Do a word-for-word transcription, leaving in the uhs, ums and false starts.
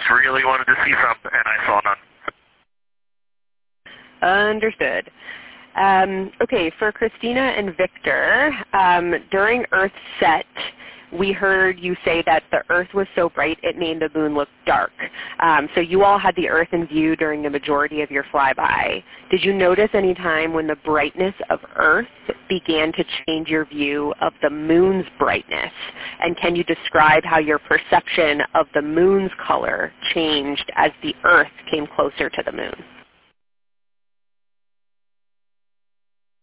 just really wanted to see some, and I saw none. Understood. Um, okay, for Christina and Victor, um, during Earth's set, we heard you say that the Earth was so bright it made the moon look dark. Um, so you all had the Earth in view during the majority of your flyby. Did you notice any time when the brightness of Earth began to change your view of the moon's brightness? And can you describe how your perception of the moon's color changed as the Earth came closer to the moon?